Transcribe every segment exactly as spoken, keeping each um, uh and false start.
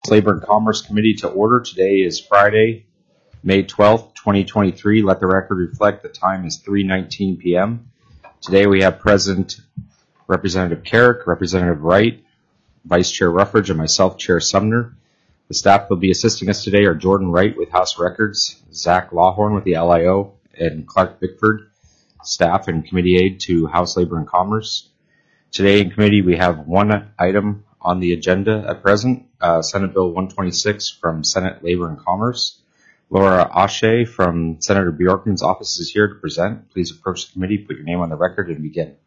Labor and Commerce Committee to order. Today is Friday, May twelfth, twenty twenty-three. Let the record reflect the time is three nineteen p.m. Today we have present Representative Carrick, Representative Wright, Vice Chair Ruffridge, and myself, Chair Sumner. The staff will be assisting us today are Jordan Wright with House Records, Zach Lawhorn with the L I O, and Clark Bickford, staff and committee aide to House Labor and Commerce. Today in committee we have one item on the agenda at present, uh, Senate Bill one twenty-six from Senate Labor and Commerce. Laura Ashe from Senator Bjorkman's office is here to present. Please approach the committee, put your name on the record, and begin.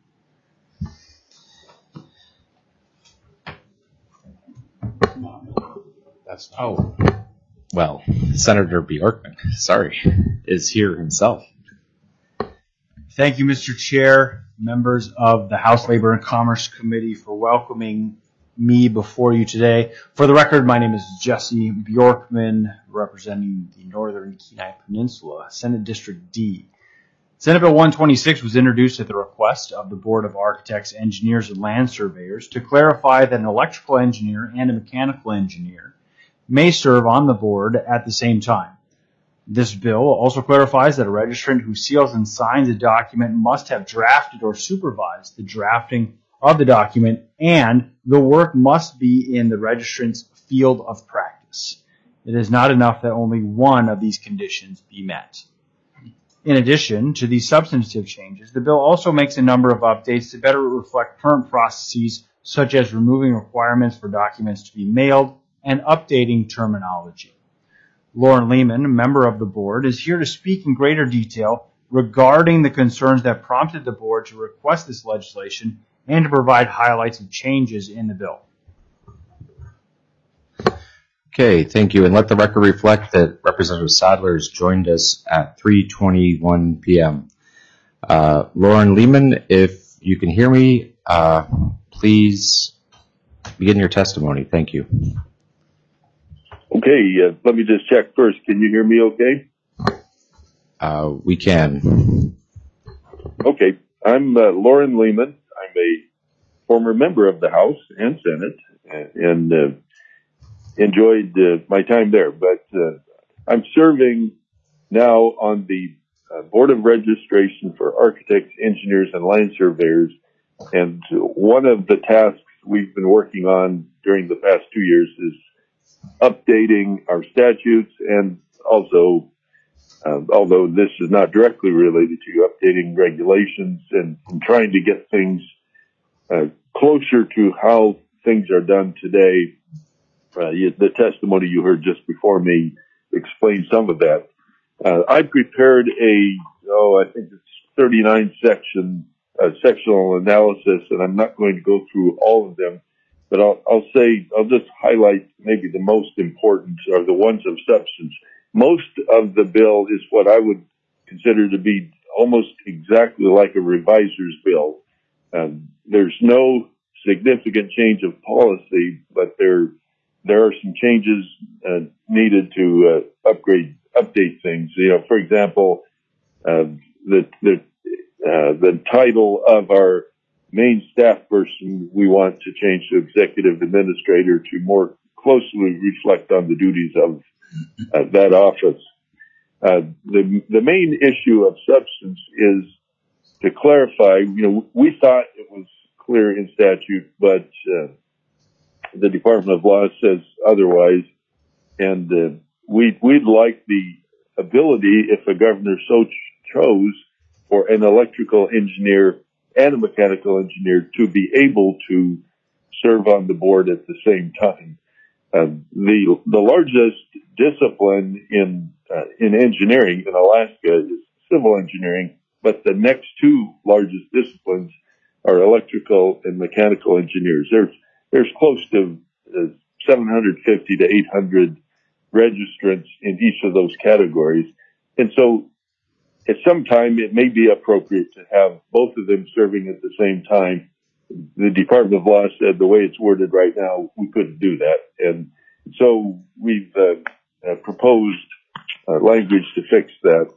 That's oh, well, Senator Bjorkman, sorry, is here himself. Thank you, Mister Chair, members of the House Labor and Commerce Committee, for welcoming me before you today. For the record, my name is Jesse Bjorkman, representing the Northern Kenai Peninsula, Senate District D. Senate Bill one twenty-six was introduced at the request of the Board of Architects, Engineers, and Land Surveyors to clarify that an electrical engineer and a mechanical engineer may serve on the board at the same time. This bill also clarifies that a registrant who seals and signs a document must have drafted or supervised the drafting of the document, and the work must be in the registrant's field of practice. It is not enough that only one of these conditions be met. In addition to these substantive changes, the bill also makes a number of updates to better reflect current processes, such as removing requirements for documents to be mailed and updating terminology. Lauren Lehman, a member of the board, is here to speak in greater detail regarding the concerns that prompted the board to request this legislation and to provide highlights of changes in the bill. Okay, thank you. And let the record reflect that Representative Sadler has joined us at three twenty-one p.m. Uh, Lauren Lehman, if you can hear me, uh, please begin your testimony. Thank you. Okay, uh, let me just check first. Can you hear me okay? Uh, we can. Okay, I'm uh, Lauren Lehman. I'm a former member of the House and Senate and uh, enjoyed uh, my time there. But uh, I'm serving now on the uh, Board of Registration for Architects, Engineers, and Land Surveyors. And one of the tasks we've been working on during the past two years is updating our statutes and also, uh, although this is not directly related to updating regulations and, and trying to get things uh, closer to how things are done today. Uh, you, the testimony you heard just before me explained some of that. Uh, I prepared a, oh, I think it's thirty-nine section, uh, sectional analysis, and I'm not going to go through all of them. But I'll, I'll say, I'll just highlight maybe the most important or the ones of substance. Most of the bill is what I would consider to be almost exactly like a reviser's bill. Um, there's no significant change of policy, but there, there are some changes uh, needed to uh, upgrade, update things. You know, for example, uh, the, the, uh, the title of our main staff person we want to change to executive administrator to more closely reflect on the duties of uh, that office. Uh, the the main issue of substance is to clarify. You know, we thought it was clear in statute, but uh, the Department of Law says otherwise, and uh, we we'd like the ability, if a governor so ch- chose, for an electrical engineer and a mechanical engineer to be able to serve on the board at the same time. Uh, the the largest discipline in uh, in engineering in Alaska is civil engineering, but the next two largest disciplines are electrical and mechanical engineers. There's there's close to uh, seven hundred fifty to eight hundred registrants in each of those categories, and so at some time, it may be appropriate to have both of them serving at the same time. The Department of Law said the way it's worded right now, we couldn't do that. And so we've uh, uh, proposed uh, language to fix that.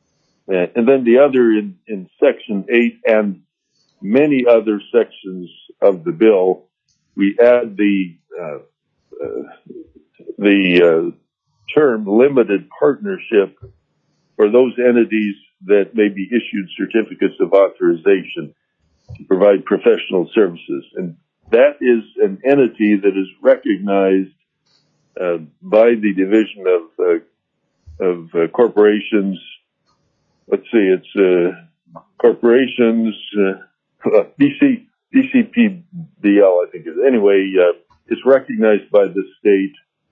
Uh, and then the other in, in Section eight and many other sections of the bill, we add the uh, uh, the uh, term limited partnership for those entities that may be issued certificates of authorization to provide professional services. And that is an entity that is recognized uh, by the Division of uh, of uh, Corporations. Let's see, it's uh, corporations, uh, D C, D C P B L, I think it is. Anyway, uh, it's recognized by the state,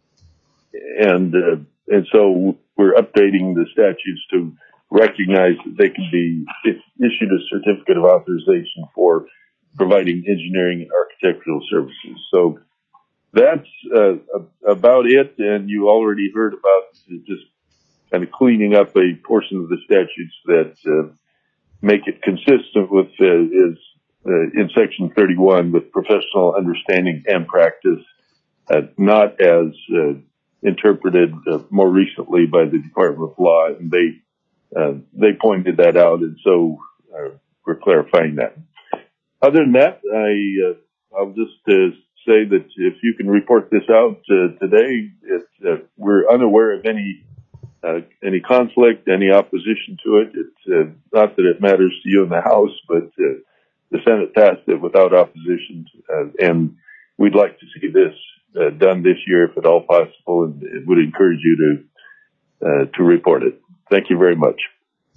and uh, and so we're updating the statutes to recognize that they can be issued a certificate of authorization for providing engineering and architectural services. So that's uh, about it, and you already heard about just kind of cleaning up a portion of the statutes that uh, make it consistent with uh, is uh, in section thirty-one with professional understanding and practice, uh, not as uh, interpreted uh, more recently by the Department of Law, and they uh, they pointed that out, and so uh, we're clarifying that. Other than that, I uh, I'll just uh, say that if you can report this out uh, today, it, uh, we're unaware of any uh, any conflict, any opposition to it. It's uh, not that it matters to you in the House, but uh, the Senate passed it without opposition, uh, and we'd like to see this uh, done this year if at all possible, and it would encourage you to uh, to report it. Thank you very much.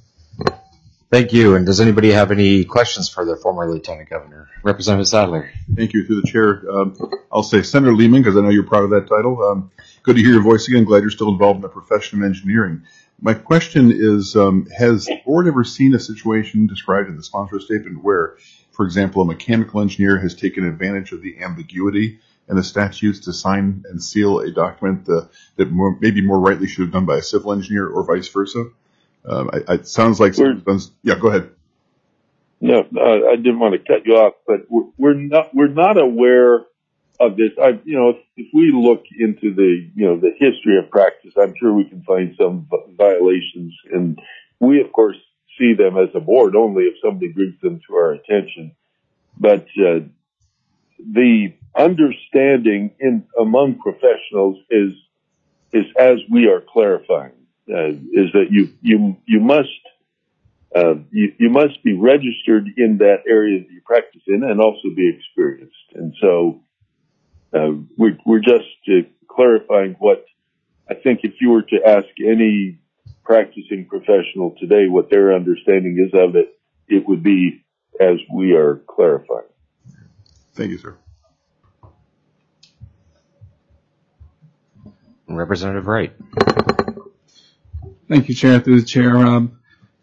Thank you. And does anybody have any questions for the former Lieutenant Governor? Representative Sadler. Thank you. Through the chair, um, I'll say Senator Lehman, because I know you're proud of that title. Um, good to hear your voice again. Glad you're still involved in the profession of engineering. My question is, um, has the board ever seen a situation described in the sponsor statement where, for example, a mechanical engineer has taken advantage of the ambiguity in the statutes to sign and seal a document that, that more, maybe more rightly should have done by a civil engineer or vice versa? Um, I, it sounds like we're, yeah. Go ahead. No, uh, I didn't want to cut you off, but we're, we're not we're not aware of this. I, you know, if, if we look into the you know the history of practice, I'm sure we can find some violations, and we of course see them as a board only if somebody brings them to our attention. But uh, the understanding in among professionals is is as we are clarifying. Uh, is that you you you must uh, you, you must be registered in that area that you practice in, and also be experienced. And so uh, we're we're just uh, clarifying what I think. If you were to ask any practicing professional today what their understanding is of it, it would be as we are clarifying. Thank you, sir. Representative Wright. Thank you, Chair. Through the chair, um,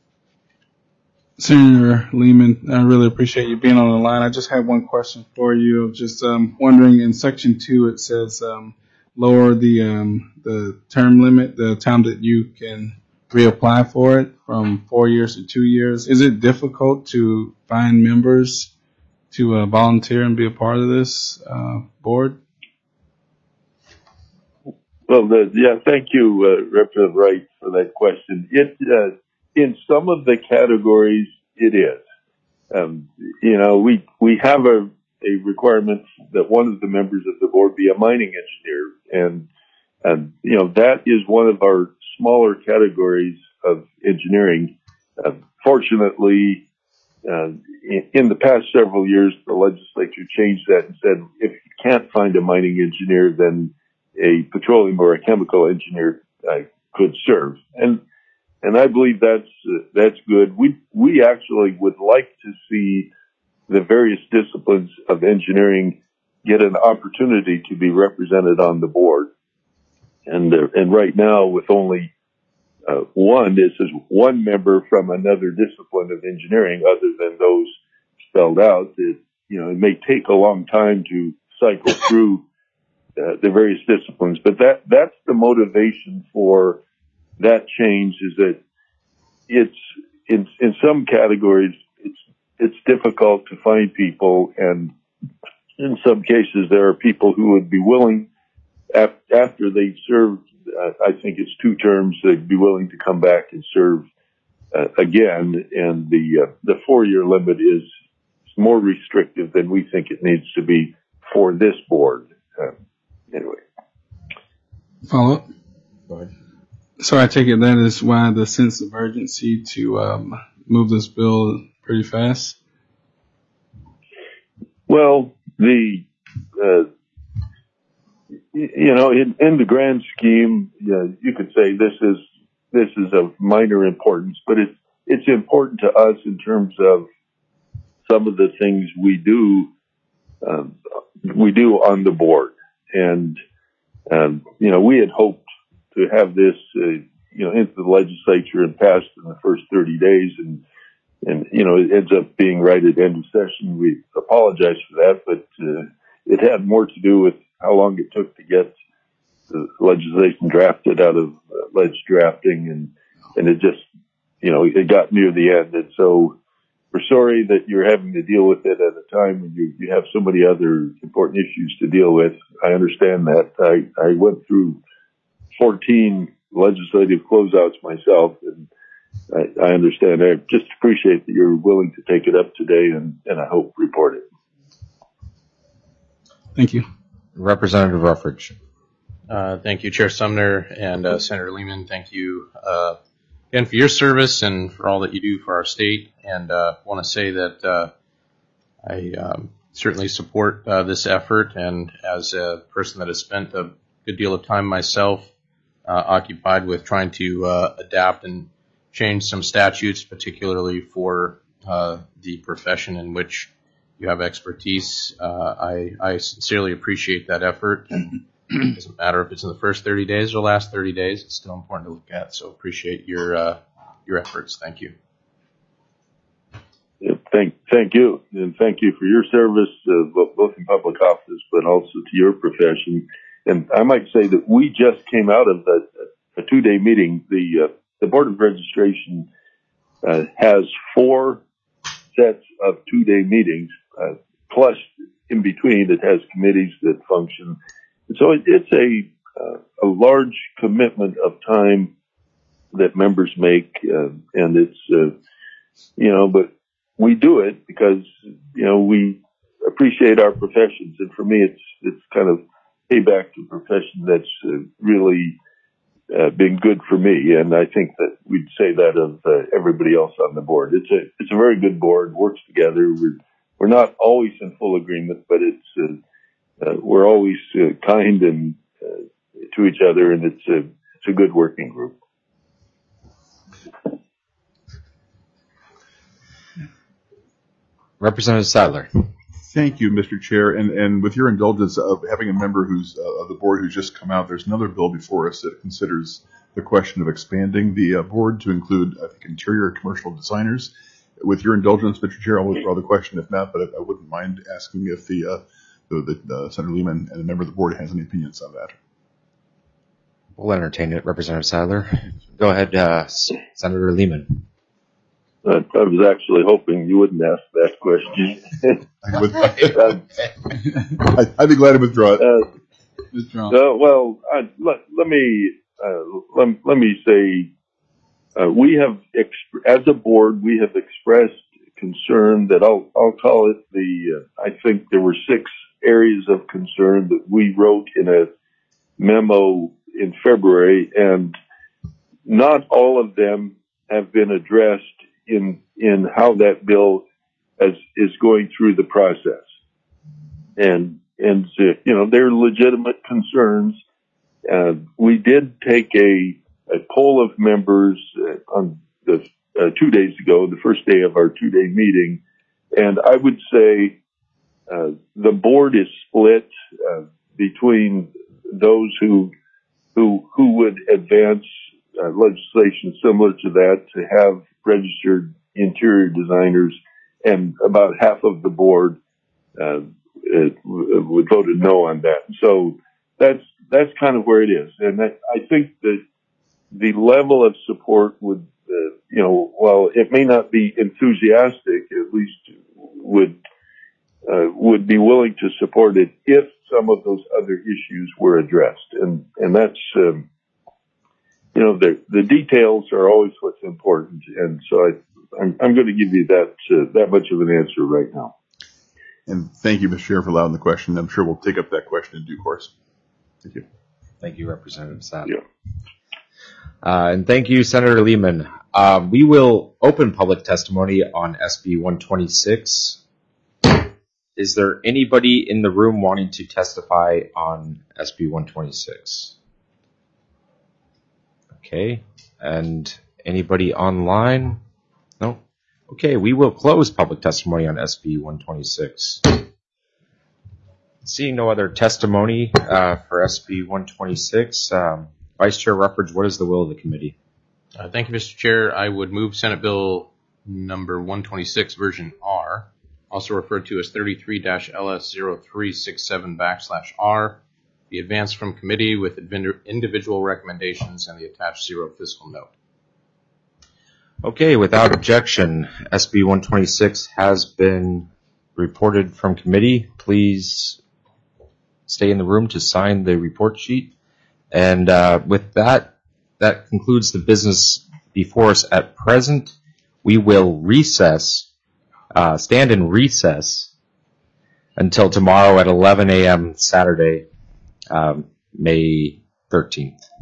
Senator Lehman, I really appreciate you being on the line. I just had one question for you. Just um, wondering, in section two, it says um, lower the um, the term limit, the time that you can reapply for it from four years to two years. Is it difficult to find members to uh, volunteer and be a part of this uh, board? Well, the, yeah, thank you, uh, Representative Wright, for that question. It, uh, in some of the categories, it is. Um, you know, we, we have a, a requirement that one of the members of the board be a mining engineer. And, and, you know, that is one of our smaller categories of engineering. Uh, fortunately, uh, in, in the past several years, the legislature changed that and said, if you can't find a mining engineer, then a petroleum or a chemical engineer uh, could serve, and and I believe that's uh, that's good. We we actually would like to see the various disciplines of engineering get an opportunity to be represented on the board, and uh, and right now with only uh, one, this is one member from another discipline of engineering other than those spelled out. It you know it may take a long time to cycle through Uh, the various disciplines, but that that's the motivation for that change. Is that it's in in some categories it's it's difficult to find people, and in some cases there are people who would be willing af- after they served. Uh, I think it's two terms. They'd be willing to come back and serve uh, again, and the uh, the four year limit is more restrictive than we think it needs to be for this board. Uh, Anyway. Follow up. Go ahead. So I take it that is why the sense of urgency to um, move this bill pretty fast. Well, the uh, you know, in, in the grand scheme, yeah, you could say this is this is of minor importance, but it's it's important to us in terms of some of the things we do um, we do on the board, and um, you know, we had hoped to have this uh, you know into the legislature and passed in the first thirty days, and and you know it ends up being right at end of session. We apologize for that, but uh, it had more to do with how long it took to get the legislation drafted out of uh, ledge drafting, and and it just you know it got near the end, and so we're sorry that you're having to deal with it at a time when you you have so many other important issues to deal with. I understand that. I I went through fourteen legislative closeouts myself, and I, I understand. I just appreciate that you're willing to take it up today, and, and I hope report it. Thank you. Representative Ruffridge. Uh, thank you, Chair Sumner, and uh, Senator Lehman. Thank you uh, again for your service and for all that you do for our state. And uh, I want to say that uh, I um, certainly support uh, this effort, and as a person that has spent a good deal of time myself uh, occupied with trying to uh, adapt and change some statutes, particularly for uh, the profession in which you have expertise. Uh, I, I sincerely appreciate that effort. And it doesn't matter if it's in the first thirty days or the last thirty days. It's still important to look at. So appreciate your uh, your efforts. Thank you. Yeah, thank thank you, and thank you for your service, uh, both in public office but also to your profession. And I might say that we just came out of a, a two-day meeting. The uh, the Board of Registration uh, has four sets of two-day meetings. Uh, plus, in between, it has committees that function. And so it, it's a uh, a large commitment of time that members make, uh, and it's uh, you know, but we do it because you know we appreciate our professions, and for me, it's it's kind of payback to a profession that's uh, really uh, been good for me, and I think that we'd say that of uh, everybody else on the board. It's a it's a very good board, works together. We're We're not always in full agreement, but it's uh, uh, we're always uh, kind and uh, to each other, and it's a it's a good working group. Representative Sadler. Thank you, Mister Chair. And, and with your indulgence of having a member who's uh, of the board who's just come out, there's another bill before us that considers the question of expanding the uh, board to include, I think, interior commercial designers. With your indulgence, Mister Chair, I'll withdraw the question if not, but I, I wouldn't mind asking if the, uh, the, the, the Senator Lehman and a member of the board has any opinions on that. We'll entertain it, Representative Sadler. Go ahead, uh, Senator Lehman. I, I was actually hoping you wouldn't ask that question. I would, I, I'd be glad to withdraw it. Uh, Withdraw. uh, well, I, let, let me uh, let, let me say uh, we have exp- as a board we have expressed concern that I'll I'll call it the uh, I think there were six areas of concern that we wrote in a memo in February, and not all of them have been addressed in in how that bill as is going through the process, and and uh, you know they're legitimate concerns. Uh, we did take a a poll of members uh, on the uh, two days ago, the first day of our two day meeting, and I would say uh, the board is split uh, between those who who who would advance uh, legislation similar to that to have registered interior designers, and about half of the board uh, would voted no on that. So that's that's kind of where it is, and I, I think that the level of support would, uh, you know, while it may not be enthusiastic, at least would uh, would be willing to support it if some of those other issues were addressed, and and that's. Um, You know, the, the details are always what's important, and so I, I'm, I'm going to give you that uh, that much of an answer right now. And thank you, Mister Chair, for allowing the question. I'm sure we'll take up that question in due course. Thank you. Thank you, Representative Sapp. Yeah. Uh, and thank you, Senator Lehman. Um, we will open public testimony on S B one twenty-six. Is there anybody in the room wanting to testify on S B one twenty-six? Okay. And anybody online? No? Okay, we will close public testimony on S B one twenty-six. Seeing no other testimony uh, for S B one twenty-six, um, Vice Chair Ruffridge, what is the will of the committee? Uh, thank you, Mister Chair. I would move Senate Bill number one twenty-six, version R, also referred to as thirty-three L S zero three six seven backslash R, be advanced from committee with individual recommendations and the attached zero fiscal note. Okay, without objection, S B one twenty-six has been reported from committee. Please stay in the room to sign the report sheet. And uh, with that, that concludes the business before us at present. We will recess, uh, stand in recess until tomorrow at eleven a.m. Saturday, um, May thirteenth.